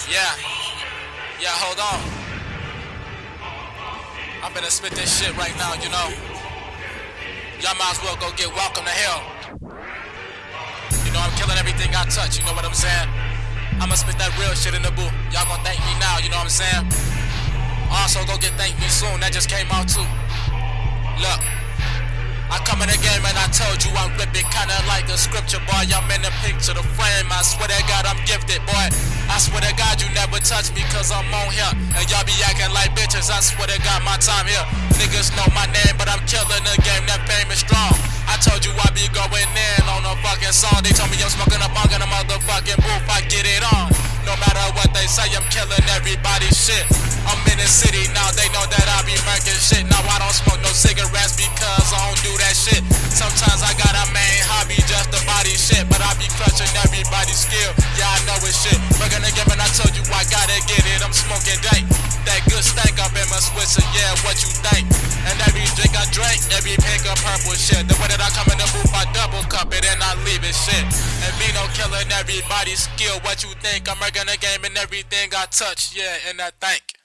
Yeah, yeah, hold on. I'm finna spit this shit right now, you know. Y'all might as well go get welcome to hell. You know, I'm killing everything I touch, you know what I'm saying? I'ma spit that real shit in the booth. Y'all gonna thank me now, you know what I'm saying? Also, go get thank me soon, that just came out too. Look, I come in the game and I told you I rip it kinda like a scripture, boy. I'm in the picture, the frame, I swear to God I'm gifted, boy. I swear to God you never touch me cause I'm on here. And y'all be acting like bitches, I swear to God my time here. Niggas know my name but I'm killing the game, that fame is strong. I told you I be going in on a fucking song. They told me I'm smoking a bong in a motherfucking booth, I get it on. No matter what they say, I'm killing everybody's shit. I'm in the city now, they know that I be murking shit. Now I don't smoke no cigarettes because I don't do that shit. Sometimes I got a main hobby just to body shit, but I be clutching everybody's skill. Yeah, I know it's shit. Working again, and I told you I gotta get it. I'm smoking dank, that good stank up in my Switzer. Yeah, what you think? And every drink I drink, every pink or purple shit. The way that I come in the booth, I double cup it and I leave it shit. And Vino killing everybody's skill. What you think? I'm working the game and everything I touch. Yeah, and I think.